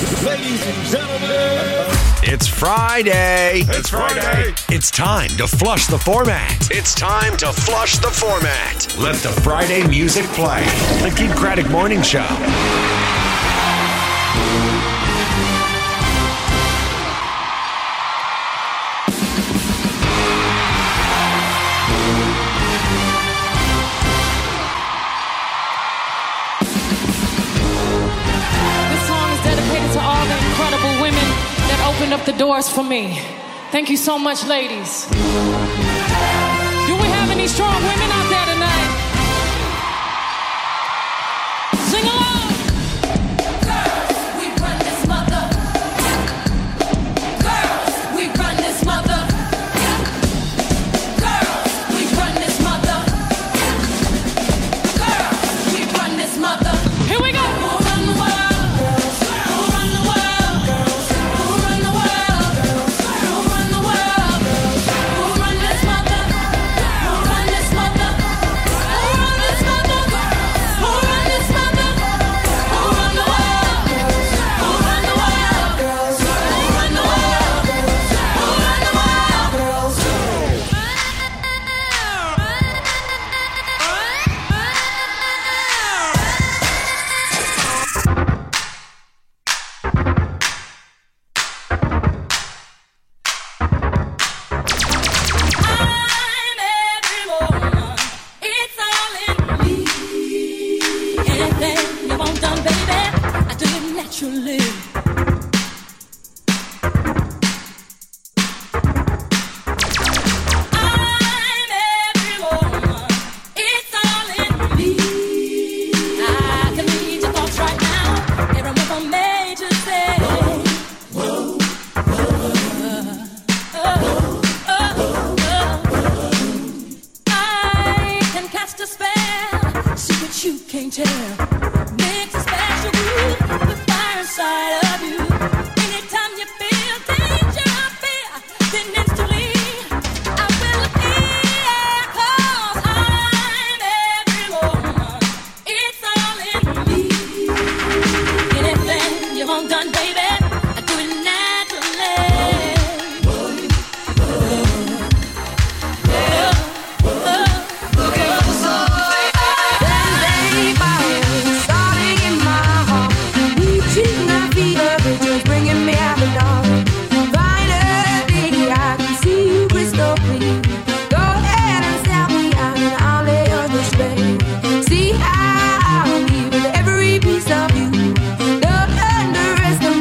Ladies and gentlemen, it's Friday. It's Friday. It's time to flush the format. It's time to flush the format. Let the Friday music play. The Keith Craddock Morning Show. Opened up the doors for me. Thank you so much, ladies. Do we have any strong women out there tonight? Sing along. Girls, we run this mother. Girls, we run this mother. Girls, we run this mother. Girls, we run this mother. Here we go. Who run the world? Who run the world? See how I leave with every piece of you. Don't underestimate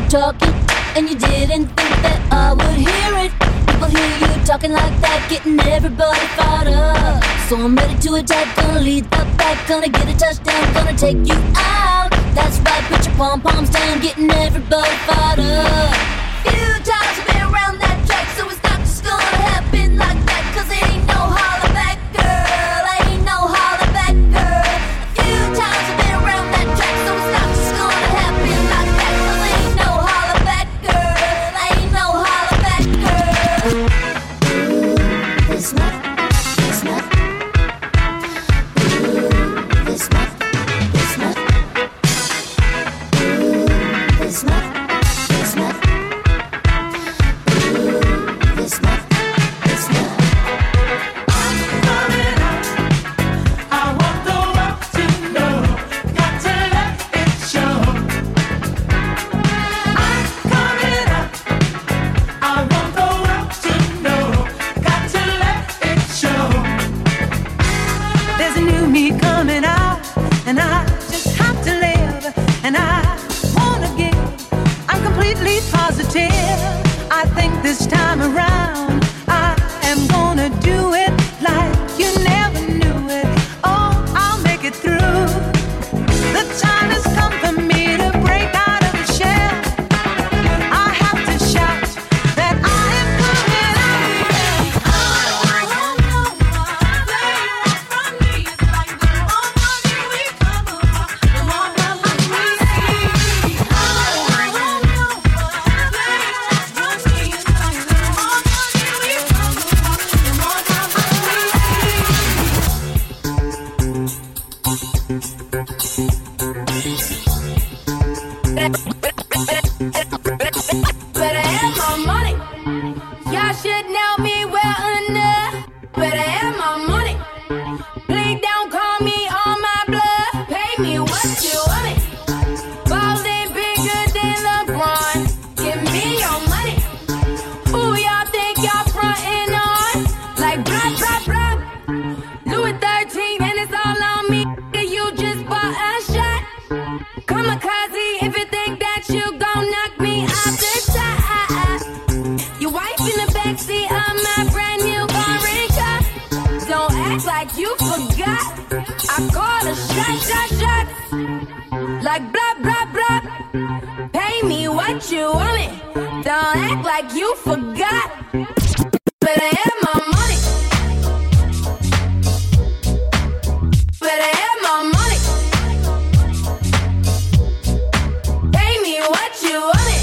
talking, and you didn't think that I would hear it. People hear you talking like that, getting everybody fired up. So I'm ready to attack, gonna lead the pack, gonna get a touchdown, gonna take you out. That's right, put your pom-poms down, getting everybody fired up. Few times I've been around that track, so it's not just gonna happen like that, 'cause it ain't no holler back, girl, ain't no holler back, girl. A few times I've been around that track, so it's not just gonna happen like that, 'cause it ain't no holler back, girl, ain't no holler back, girl. This much, this much. This much, this much. This much, this much. This much, this much. I'm coming out. I want the world to know. Got to let it show. I'm coming out. I want the world to know. Got to let it show. There's a new me coming out, and I just have to live, and I wanna give. I'm completely positive. I think this time around I am gonna do it like you never knew it. Oh, I'll make it through. The time has come for me to break out of the shell. I have to shout that I am coming out. From me, it's like the more money we come apart, the more money we see. Better have my money. Y'all should know me well enough. Better have my money. Please don't call me on my bluff. Pay me what you want me. Ballin' bigger than LeBron. Give me your money. Who y'all think y'all frontin' on? Like blah, blah, blah. Louis 13 and it's all on me. You just bought a shot. Kamikaze if you think that you gon' knock me off the top. Your wife in the backseat of my brand new foreign car. Don't act like you forgot. I call a shot. Like blah, blah, blah. Pay me what you want me. Don't act like you forgot. Better have my money. Better have my money. Pay me what you want me.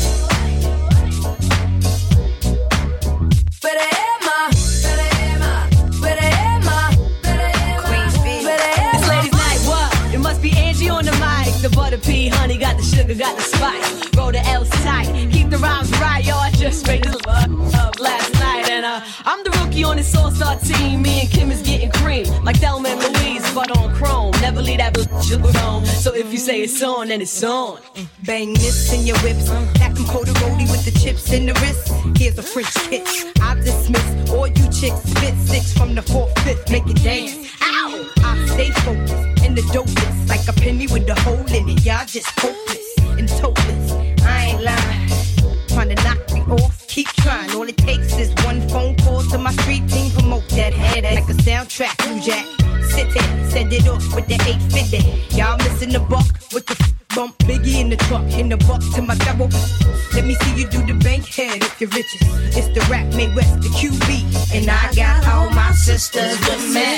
Better have my, better have my, better have my, better have my, better have It's ladies' night, what? It must be Angie on the mic. The butter pea, honey, got the sugar, got the spice. Roll the L's tight, keep the rhymes right, yo. I just made this up last night, and I'm the rookie on this all-star team. Me and Kim is getting cream, like Thelma and Louise, but on chrome. Never leave that sugar home. So if you say it's on, then it's on. Bang this in your whips. Stack them Cody with the chips in the wrist. Here's a French kiss. I dismiss all you chicks. Spit 6 from the 4th, 5th. Make it dance. Ow! I stay focused and the dopest. Like a penny with a hole in it. Y'all just hopeless and topless. I ain't lying. Trying to knock me off. Keep trying. All it takes is one phone call to my street team. Promote that head like a soundtrack. New Jack. Sit there. Send it off with the 850. Y'all missing the buck with the bump. Biggie in the truck. In the buck to my double. Let me see you do the bank head if you're riches. It's the rap made west, the QB. And I got all my sisters with me.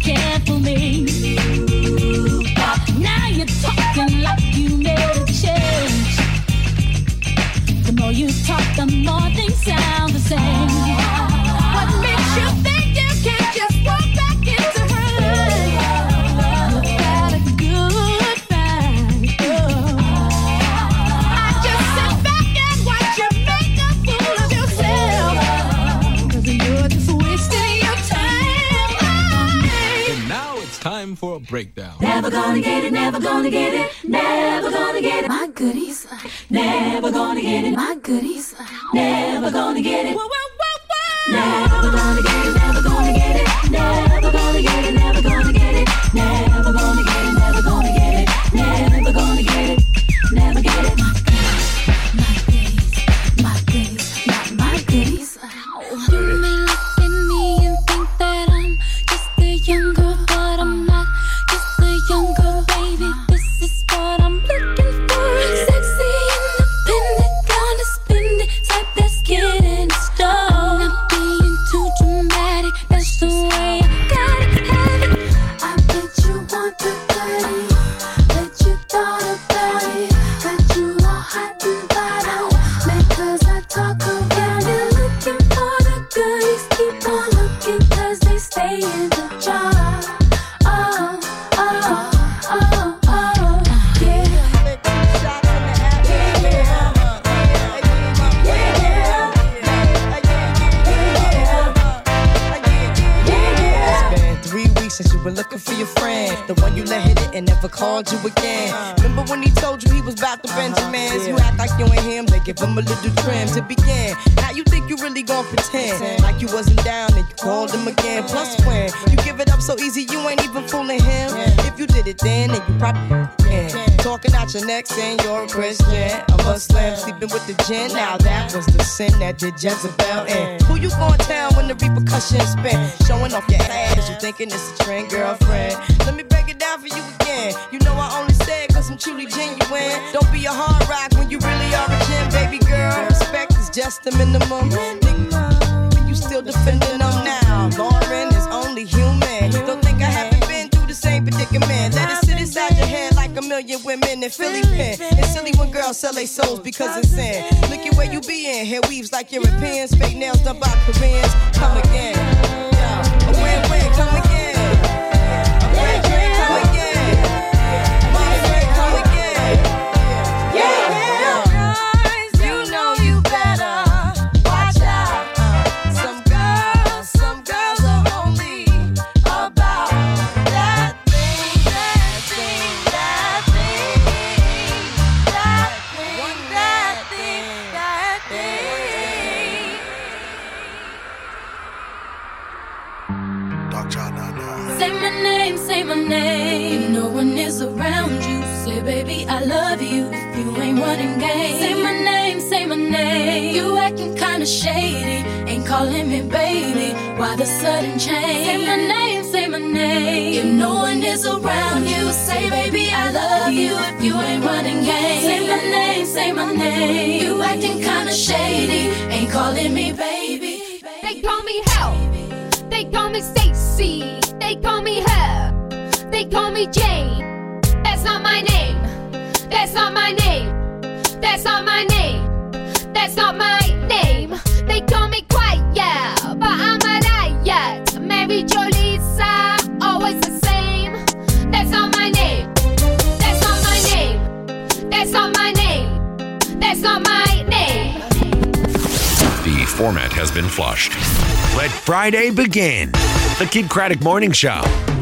Now you're talking like you made a change. more things sound the same. What makes you think you can't just walk back into her life? You've got a good fight. I just sit back and watch you make a fool of yourself. 'Cause you're just wasting your time. And now it's time for a breakdown. Never gonna get it, never gonna get it, never gonna get it. My goodies, never gonna get it. My goodies, never gonna get it. Never gonna get it, never gonna get it, never gonna get it, never gonna get it, never gonna get it, never gonna get it, never gonna get it, never get it. My goodies, not my goodies. You may look at me and think that I'm just a young girl, but I'm not just a young girl, baby. This is what I'm looking for. Sexy, independent, gonna spend it, type that's getting started. Not being too dramatic, that's the way I gotta have it. I bet you want the body, bet you thought about it. Got you all hot and bothered, because I talk around it. Looking for the goodies, keep on looking, 'cause they stay in the jar. Oh, oh, oh, oh, yeah. It's been 3 weeks since you were looking for your friend, the one you let hit it and never called you again. Remember when he told you he was about to Benjamins? You act like you ain't him, they give him a little trim to begin. Now you think you really gon' pretend like you wasn't down and you called him again. Plus when you give it up so easy, you ain't even fooling him. If you did it then you probably can. Talking out your neck saying you're a Christian, a Muslim, sleeping with the gin. Now that was the sin that did Jezebel in. Who you gonna tell when the repercussions spin? Showing off your ass, you thinking it's a trend, girlfriend. Let me break it down for you again. You know I only say it 'cause I'm truly genuine. Don't be a hard rock when you really are a gem, baby girl. Respect is just the minimum. Nigga, you still defending them now. Lauren is only human. Don't think I haven't been through the same predicament. Let it sit inside your head like a million women in Philly pen. It's silly when girls sell their souls because it's sin. Look at where you be in. Hair weaves like Europeans, fake nails done by Koreans. Come again. Yeah. A win-win, come again. A win-win, come again. My friend, come again. Yeah. You know you better watch out. Some girls are only about that thing, that thing, that thing, that thing, that thing, that thing. Dog John, Say my name, say my name. If no one is around you, say baby I love you. If you ain't running game, say my name, say my name. You acting kinda shady, ain't calling me baby. Why the sudden change? Say my name, say my name. If no one is around you, say baby I love you. If you ain't running game, say my name, say my name. You acting kinda shady, ain't calling me baby. They call me Hell, they call me Stacy, they call me her, they call me Jane. That's not my name, that's not my name, that's not my name, that's not my name. They call me quiet, but I'm a riot. Mary Jo Lisa, always the same. That's not my name, that's not my name, that's not my name, that's not my name. The format has been flushed. Let Friday begin. The Kid Craddock Morning Show.